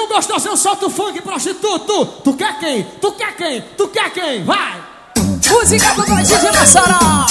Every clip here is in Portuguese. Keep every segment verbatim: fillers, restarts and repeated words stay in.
gostosão, solta o funk, prostituto. Tu quer quem? Tu quer quem? Tu quer quem? Vai! Música do Bandinho de Mossoró.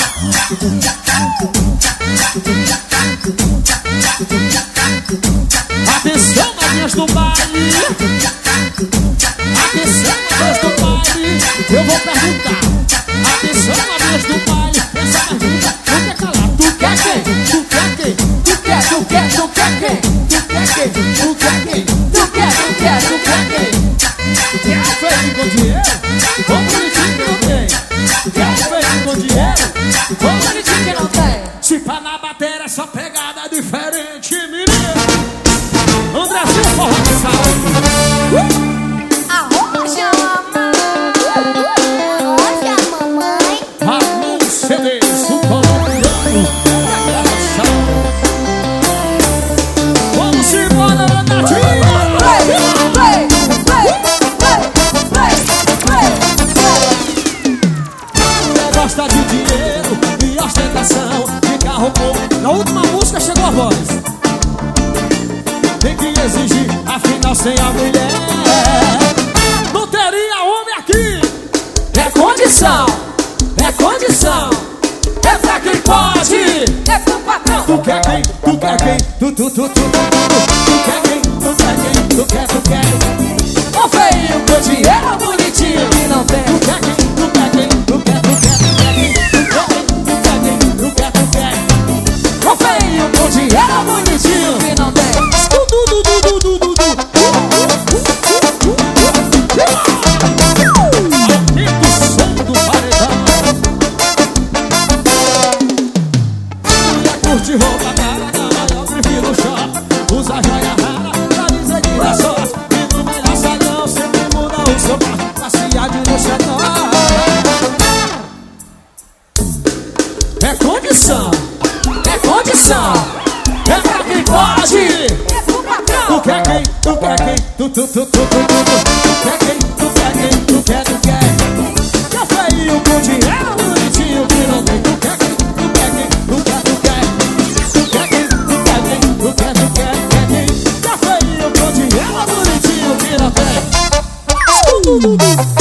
Atenção, novinhas do baile. Atenção, novinhas do baile. Eu vou perguntar. Atenção, novinhas do baile. Essa pergunta não quer calar. Tu quer quem? Tu quer quem? Tu quer, tu quer, tu quer quem? Tu quer quem? Tu quer quem? Tu quer, tu quer, tu quer quem? Quer feio com dinheiro? Vamos bonitinho que não tem. Quer feio com dinheiro? Vamos bonitinho que não tem. Se pá na bateria é só pegada diferente, menino. Andrezinho forró de salve. Arrocha, mamãe. Arrocha, mamãe. Ramon C D, o colombiano da gravação. Vamos embora, Renatinho. Play, play, play, play, play, play. Mulher gosta de dinheiro e ostentação, de carro bom. Na última música chegou a voz. Tem que exigir, afinal sem a mulher não teria homem aqui. É condição, é condição. É pra quem pode, É pro patrão. tu quer quem, tu quer quem, tu, tu, tu, tu, tu, tu quer quem, tu quer quem, tu quer, tu quer. Ô feio com dinheiro bonitinho que não tem. Tu quer quem, tu quer quem, tu quer, tu quer, tu quer quem, tu quer quem, tu quer, tu quer. Ô feio com dinheiro bonitinho que não tem. Du, du, du, du, du, du, du. Aumenta o som do paredão. Mulher curte roupa cara, da maior grife no shopping. Usa joia rara, pra dizer que dá sorte. E no melhor salão sempre muda o seu carro. Passear de luxo é nóis. É condição, é condição. É pra quem pode. É pro patrão. Tu quer quem? Tu quer quem? Tu, tu, tu, tu, tu, tu, tu. Tu quer quem? Tu quer quem? Tu quer, tu quer. Quer feio com dinheiro bonitinho que não tem. Tu quer quem? Tu quer quem? Tu quer, tu quer. Tu quer quem? Tu quer quem? Tu quer, tu quer. Quer quem? Quer feio com dinheiro bonitinho que não tem.